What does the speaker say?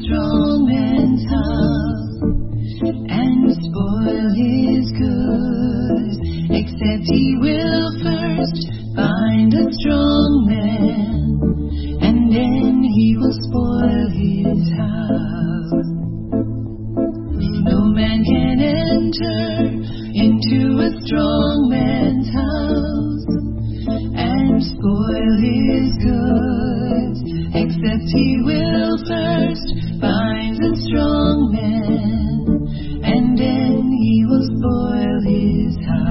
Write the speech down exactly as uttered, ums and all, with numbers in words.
strong man's house and spoil his goods, except he will first find a strong man, and then he will spoil his house. No man can enter into a strong man's house and spoil his goods, except he will first find a strong man, and then he will spoil his house.